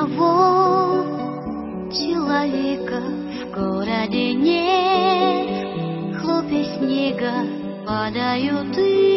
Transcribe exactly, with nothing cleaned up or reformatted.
одного человека в городе нет, хлопья снега падают и